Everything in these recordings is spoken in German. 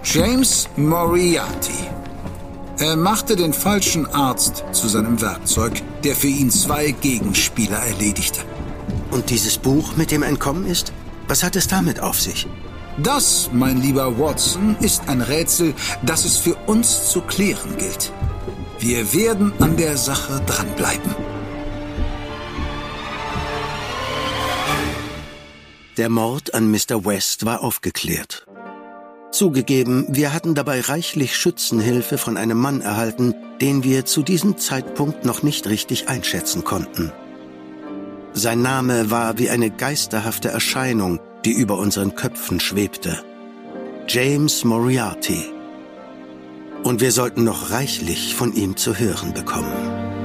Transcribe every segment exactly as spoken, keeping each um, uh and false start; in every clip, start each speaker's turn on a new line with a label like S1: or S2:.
S1: James Moriarty. Er machte den falschen Arzt zu seinem Werkzeug, der für ihn zwei Gegenspieler erledigte.
S2: Und dieses Buch, mit dem Entkommen ist? Was hat es damit auf sich?
S1: Das, mein lieber Watson, ist ein Rätsel, das es für uns zu klären gilt. Wir werden an der Sache dranbleiben.
S2: Der Mord an Mister West war aufgeklärt. Zugegeben, wir hatten dabei reichlich Schützenhilfe von einem Mann erhalten, den wir zu diesem Zeitpunkt noch nicht richtig einschätzen konnten. Sein Name war wie eine geisterhafte Erscheinung, die über unseren Köpfen schwebte. James Moriarty. Und wir sollten noch reichlich von ihm zu hören bekommen.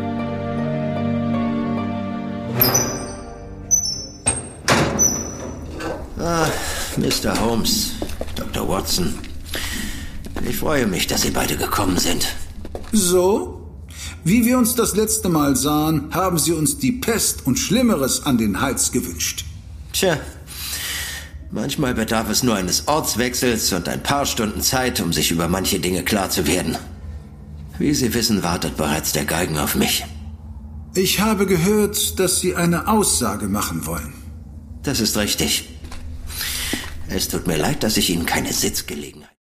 S3: Ah, Mister Holmes, Doktor Watson. Ich freue mich, dass Sie beide gekommen sind.
S1: So? Wie wir uns das letzte Mal sahen, haben Sie uns die Pest und Schlimmeres an den Hals gewünscht.
S3: Tja, manchmal bedarf es nur eines Ortswechsels und ein paar Stunden Zeit, um sich über manche Dinge klar zu werden. Wie Sie wissen, wartet bereits der Galgen auf mich.
S1: Ich habe gehört, dass Sie eine Aussage machen wollen.
S3: Das ist richtig. Es tut mir leid, dass ich Ihnen keine Sitzgelegenheit